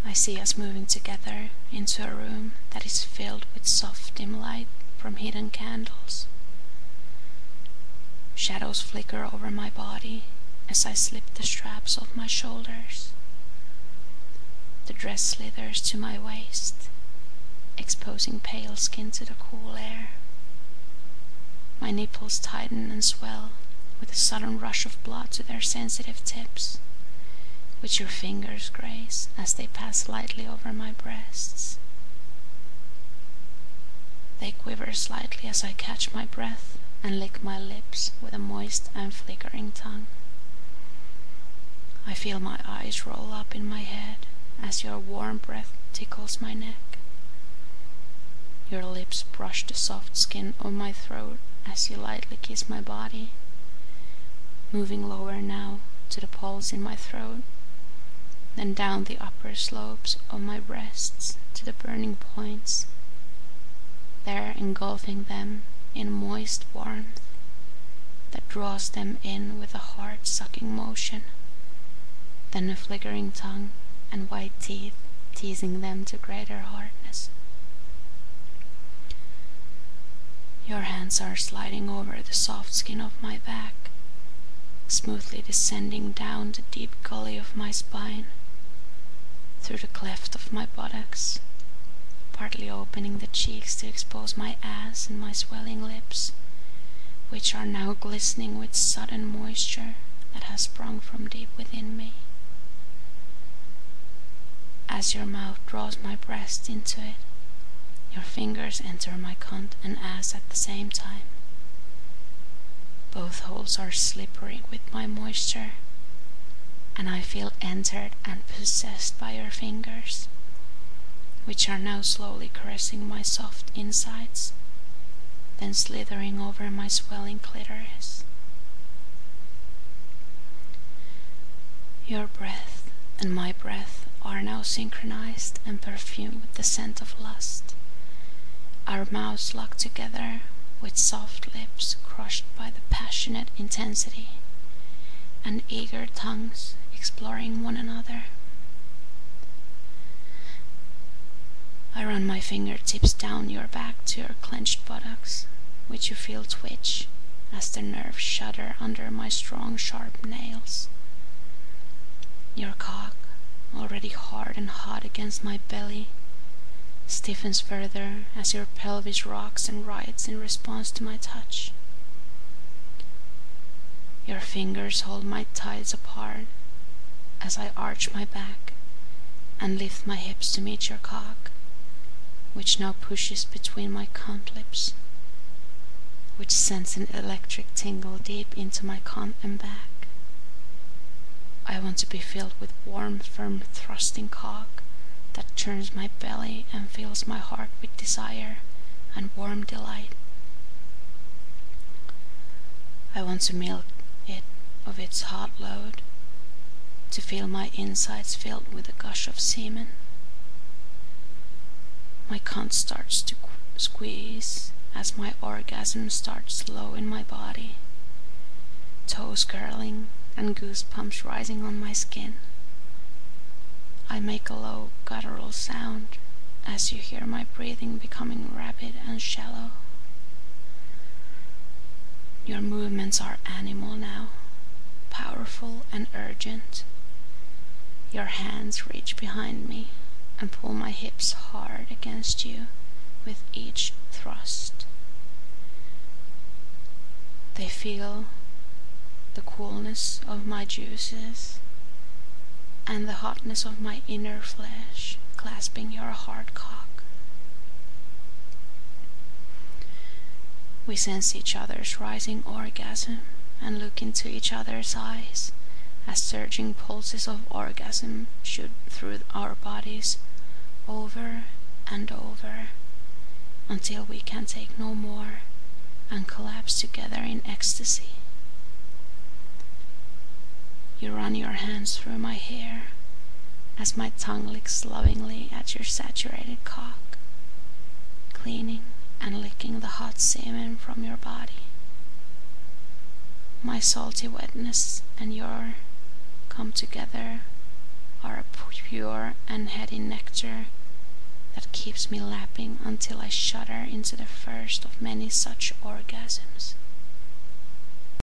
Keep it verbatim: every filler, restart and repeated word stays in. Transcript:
I see us moving together into a room that is filled with soft dim light from hidden candles. Shadows flicker over my body as I slip the straps off my shoulders. The dress slithers to my waist, exposing pale skin to the cool air. My nipples tighten and swell with a sudden rush of blood to their sensitive tips, which your fingers graze as they pass lightly over my breasts. They quiver slightly as I catch my breath and lick my lips with a moist and flickering tongue. I feel my eyes roll up in my head as your warm breath tickles my neck. Your lips brush the soft skin of my throat as you lightly kiss my body, moving lower now to the pulse in my throat, then down the upper slopes of my breasts to the burning points, there engulfing them in moist warmth that draws them in with a heart-sucking motion, then a flickering tongue and white teeth teasing them to greater hardness. Your hands are sliding over the soft skin of my back, smoothly descending down the deep gully of my spine, through the cleft of my buttocks, partly opening the cheeks to expose my ass and my swelling lips, which are now glistening with sudden moisture that has sprung from deep within me. As your mouth draws my breast into it, your fingers enter my cunt and ass at the same time. Both holes are slippery with my moisture, and I feel entered and possessed by your fingers, which are now slowly caressing my soft insides, then slithering over my swelling clitoris. Your breath and my breath are now synchronized and perfumed with the scent of lust. Our mouths lock together with soft lips crushed by the passionate intensity, and eager tongues exploring one another. I run my fingertips down your back to your clenched buttocks, which you feel twitch as the nerves shudder under my strong, sharp nails. Your cock, already hard and hot against my belly, stiffens further as your pelvis rocks and writhes in response to my touch. Your fingers hold my thighs apart as I arch my back and lift my hips to meet your cock, which now pushes between my cunt lips, which sends an electric tingle deep into my cunt and back. I want to be filled with warm, firm, thrusting cock that churns my belly and fills my heart with desire and warm delight. I want to milk it of its hot load, to feel my insides filled with a gush of semen. My cunt starts to squeeze as my orgasm starts low in my body, toes curling and goosebumps rising on my skin. I make a low guttural sound as you hear my breathing becoming rapid and shallow. Your movements are animal now, powerful and urgent. Your hands reach behind me and pull my hips hard against you with each thrust. They feel the coolness of my juices and the hotness of my inner flesh clasping your hard cock. We sense each other's rising orgasm and look into each other's eyes as surging pulses of orgasm shoot through our bodies over and over until we can take no more and collapse together in ecstasy. You run your hands through my hair as my tongue licks lovingly at your saturated cock, cleaning and licking the hot semen from your body. My salty wetness and your come together are a pure and heady nectar that keeps me lapping until I shudder into the first of many such orgasms.